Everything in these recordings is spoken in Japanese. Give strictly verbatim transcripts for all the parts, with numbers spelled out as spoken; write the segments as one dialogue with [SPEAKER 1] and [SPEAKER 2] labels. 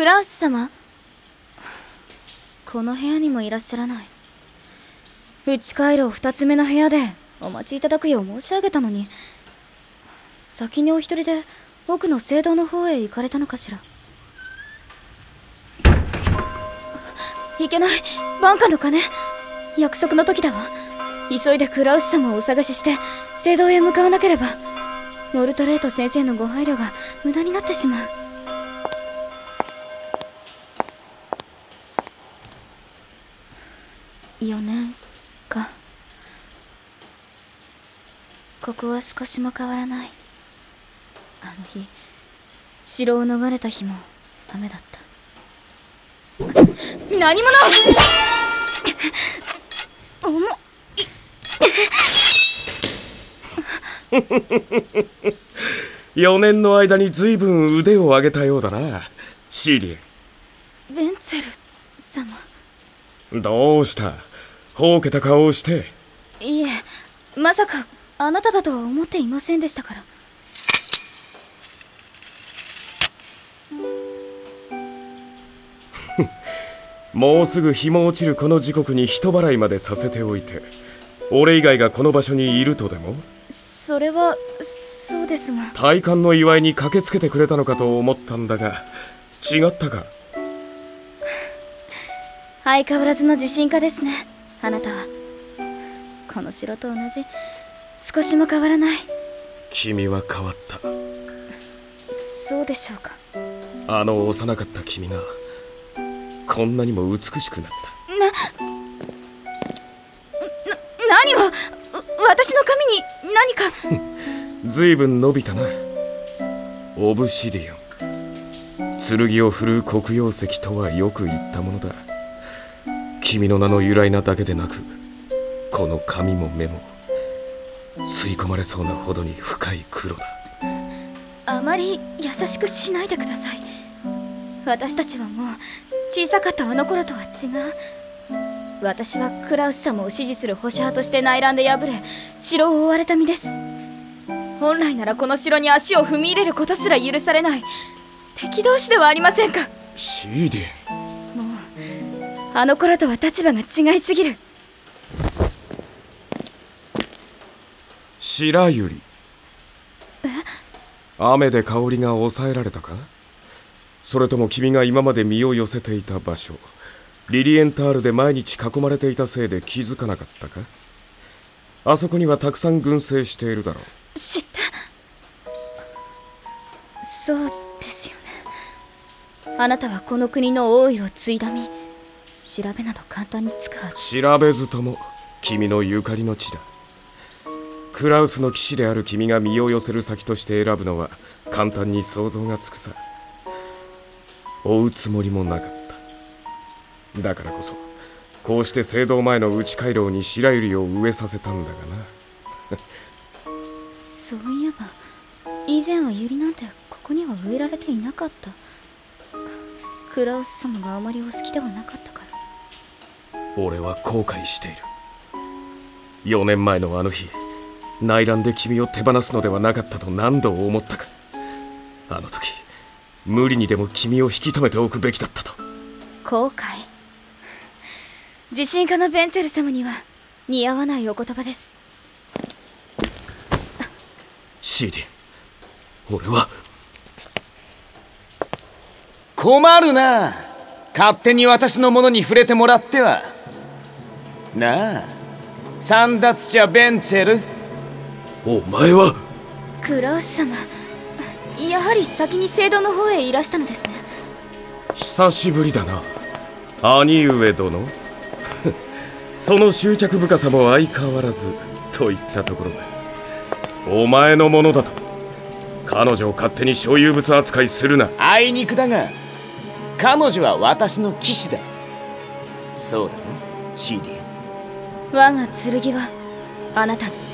[SPEAKER 1] クラウス様、この部屋にもいらっしゃらない。内回廊二つ目の部屋でお待ちいただくよう申し上げたのに、先にお一人で奥の聖堂の方へ行かれたのかしら。いけない、バンカの鐘、約束の時だわ。急いでクラウス様をお探しして聖堂へ向かわなければ、モルトレート先生のご配慮が無駄になってしまう。よねんか。ここは少しも変わらない。あの日、城を逃れた日も雨だった。何者重っ
[SPEAKER 2] よねんの間に随分腕を上げたようだな、シーディ。
[SPEAKER 1] ベンツェル様。
[SPEAKER 2] どうした、ほうけた顔をして。
[SPEAKER 1] いえ、まさかあなただとは思っていませんでしたから。
[SPEAKER 2] もうすぐ日も落ちるこの時刻に人払いまでさせておいて、俺以外がこの場所にいるとでも？
[SPEAKER 1] それはそうですが。
[SPEAKER 2] 退官の祝いに駆けつけてくれたのかと思ったんだが、違ったか。
[SPEAKER 1] 相変わらずの自信家ですね、あなたは。この城と同じ、少しも変わらない。
[SPEAKER 2] 君は変わった。
[SPEAKER 1] そうでしょうか。
[SPEAKER 2] あの幼かった君がこんなにも美しくなった。
[SPEAKER 1] な、な、何を、私の髪に何か。
[SPEAKER 2] ずいぶん伸びたな。オブシディアン、剣を振るう黒曜石とはよく言ったものだ。君の名の由来なだけでなく、この髪も目も吸い込まれそうなほどに深い黒だ。
[SPEAKER 1] あまり優しくしないでください。私たちはもう小さかったあの頃とは違う。私はクラウス様を支持する保守派として内乱で敗れ、城を追われた身です。本来ならこの城に足を踏み入れることすら許されない敵同士ではありませんか。
[SPEAKER 2] シーディ。
[SPEAKER 1] もうあの頃とは立場が違いすぎる。
[SPEAKER 2] 白百合。雨で香りが抑えられたか？それとも君が今まで身を寄せていた場所、リリエンタールで毎日囲まれていたせいで気づかなかったか？あそこにはたくさん群生しているだろう。
[SPEAKER 1] 知って。そうですよね。あなたはこの国の王位を継いだ身。調べなど簡単につくはず。
[SPEAKER 2] 調べずとも君のゆかりの地だ。クラウスの騎士である君が身を寄せる先として選ぶのは簡単に想像がつくさ。追うつもりもなかった。だからこそこうして聖堂前の内回廊に白百合を植えさせたんだがな。
[SPEAKER 1] そういえば以前はユリなんてここには植えられていなかった。クラウス様があまりお好きではなかったから。
[SPEAKER 2] 俺は後悔している。よねんまえのあの日、内乱で君を手放すのではなかったと何度思ったか。あの時無理にでも君を引き止めておくべきだったと。
[SPEAKER 1] 後悔。自信家のベンツェル様には似合わないお言葉です。
[SPEAKER 2] シーディ、俺は。
[SPEAKER 3] 困るな、勝手に私のものに触れてもらっては。なあ、簒奪者ベンツェル。
[SPEAKER 2] お前は。
[SPEAKER 1] クラウス様、やはり先に聖堂の方へいらしたのですね。
[SPEAKER 2] 久しぶりだな、兄上殿。その執着深さも相変わらずといったところだ。お前のものだと彼女を勝手に所有物扱いするな。
[SPEAKER 3] あいにくだが彼女は私の騎士だ。そうだろ、シーディ。
[SPEAKER 1] 我が剣はあなたの。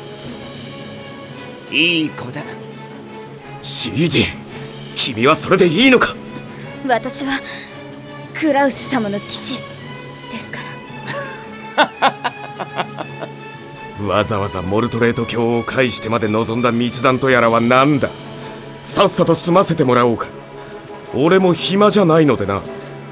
[SPEAKER 3] いい子だ。
[SPEAKER 2] シーディ、君はそれでいいのか？
[SPEAKER 1] 私はクラウス様の騎士ですから。
[SPEAKER 2] わざわざモルトレート教を介してまで望んだ密談とやらは何だ。さっさと済ませてもらおうか。 俺も暇じゃないのでな。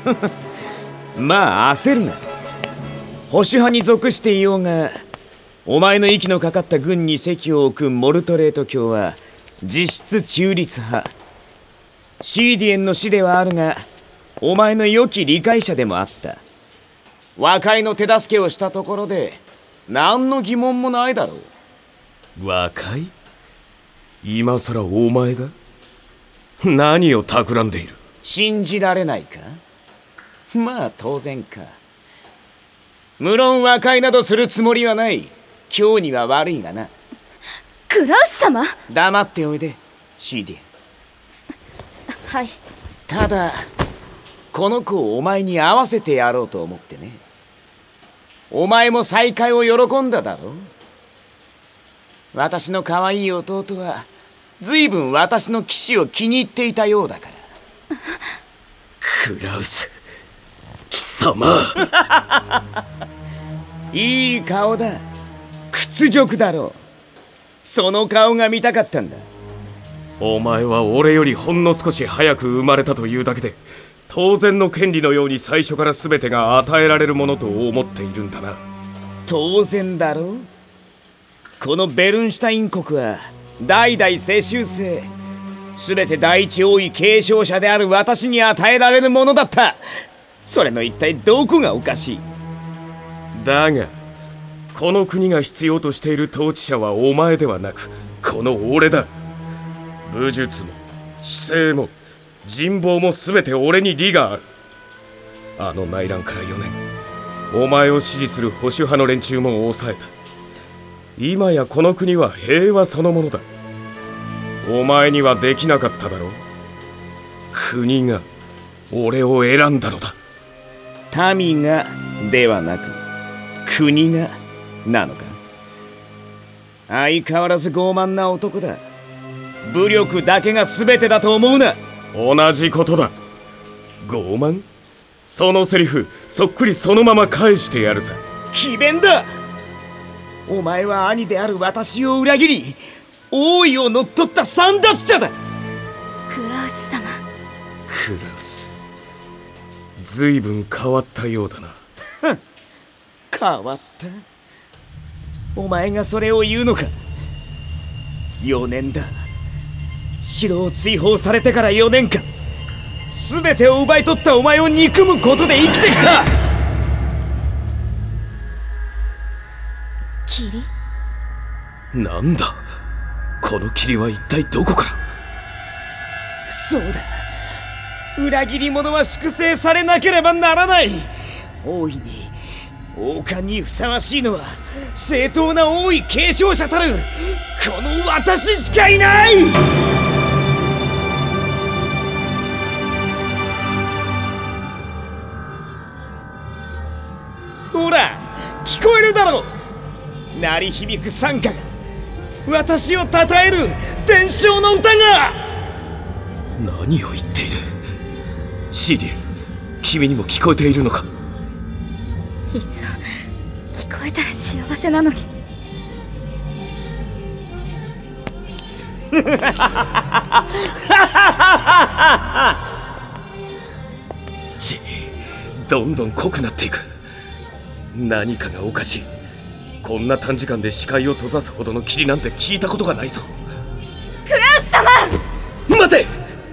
[SPEAKER 3] まあ焦るな。保守派に属していようが、お前の息のかかった軍に席を置くモルトレート卿は実質中立派。シーディエンの死ではあるが、お前の良き理解者でもあった。和解の手助けをしたところで何の疑問もないだろう。
[SPEAKER 2] 和解？今さらお前が？何を企んでいる？
[SPEAKER 3] 信じられないか？まあ当然か。無論和解などするつもりはない。今日には悪いがな。
[SPEAKER 1] クラウス様。
[SPEAKER 3] 黙っておいで、シーディエン。
[SPEAKER 1] はい。
[SPEAKER 3] ただこの子をお前に会わせてやろうと思ってね。お前も再会を喜んだだろう。私の可愛い弟は随分私の騎士を気に入っていたようだから。
[SPEAKER 2] クラウス貴様。
[SPEAKER 3] いい顔だ。屈辱だろう。その顔が見たかったんだ。
[SPEAKER 2] お前は俺よりほんの少し早く生まれたというだけで、当然の権利のように最初から全てが与えられるものと思っているんだな。
[SPEAKER 3] 当然だろう。このベルンシュタイン国は代々世襲制、全て第一王位継承者である私に与えられるものだった。それの一体どこがおかしい？
[SPEAKER 2] だがこの国が必要としている統治者はお前ではなく、この俺だ。武術も姿勢も人望も全て俺に利がある。あの内乱からよねん、お前を支持する保守派の連中も抑えた。今やこの国は平和そのものだ。お前にはできなかっただろう。国が俺を選んだのだ。
[SPEAKER 3] 民がではなく国がなのか。相変わらず傲慢な男だ。武力だけが全てだと思うな。
[SPEAKER 2] 同じことだ。傲慢？そのセリフそっくりそのまま返してやるさ。
[SPEAKER 3] 詭弁だ。お前は兄である私を裏切り、王位を乗っ取った簒奪者だ。
[SPEAKER 1] クラウス様。
[SPEAKER 2] クラウス、ずいぶん変わったようだな。
[SPEAKER 3] 変わった？お前がそれを言うのか。よねんだ。城を追放されてからよねんかん、全てを奪い取ったお前を憎むことで生きてきた。
[SPEAKER 1] 霧？
[SPEAKER 2] なんだこの霧は一体どこから？
[SPEAKER 3] そうだ、裏切り者は粛清されなければならない。王位に王冠にふさわしいのは正当な王位継承者たるこの私しかいない。ほら聞こえるだろう。鳴り響く賛歌が、私を称える伝承の歌が。
[SPEAKER 2] 何を言っている？シーディ、君にも聞こえているのか？
[SPEAKER 1] いっそ聞こえたら幸せなのに。
[SPEAKER 2] ち、どんどん濃くなっていく。何かがおかしい。こんな短時間で視界を閉ざすほどの霧なんて聞いたことがないぞ。
[SPEAKER 1] クラウス様！
[SPEAKER 2] 待て！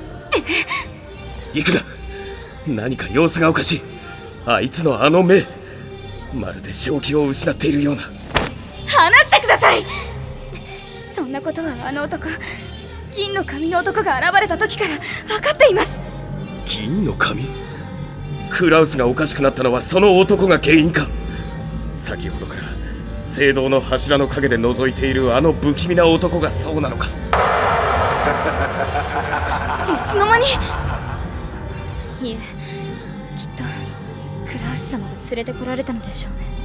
[SPEAKER 2] 行くな。何か様子がおかしい。あいつのあの目、まるで正気を失っているような。
[SPEAKER 1] 話してください。そんなことはあの男、銀の髪の男が現れた時から分かっています。
[SPEAKER 2] 銀の髪？クラウスがおかしくなったのはその男が原因か？先ほどから聖堂の柱の陰で覗いているあの不気味な男がそうなのか？
[SPEAKER 1] いつの間に？いえ、きっとクラウス様が連れてこられたのでしょうね。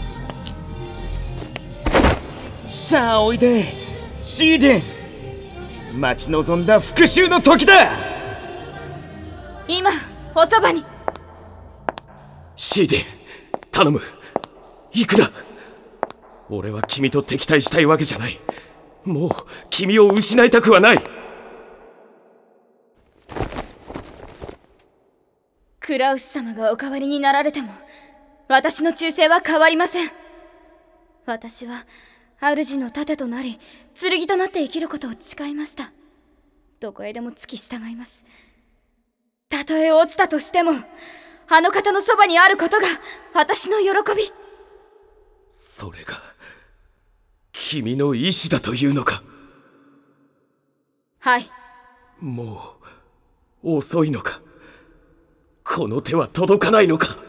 [SPEAKER 3] さあおいでシーデン、待ち望んだ復讐の時だ。
[SPEAKER 1] 今おそばに。
[SPEAKER 2] シーデン、頼む、行くな。俺は君と敵対したいわけじゃない。もう君を失いたくはない。
[SPEAKER 1] クラウス様がお代わりになられても私の忠誠は変わりません。私は主の盾となり剣となって生きることを誓いました。どこへでも付き従います。たとえ落ちたとしてもあの方のそばにあることが私の喜び。
[SPEAKER 2] それが君の意志だというのか。
[SPEAKER 1] はい。
[SPEAKER 2] もう遅いのか。この手は届かないのか。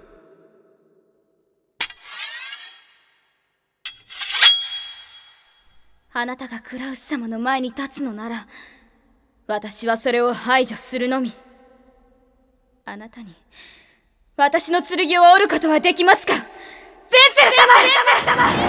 [SPEAKER 1] あなたがクラウス様の前に立つのなら私はそれを排除するのみ。あなたに私の剣を折ることはできますか？ベンツェル様！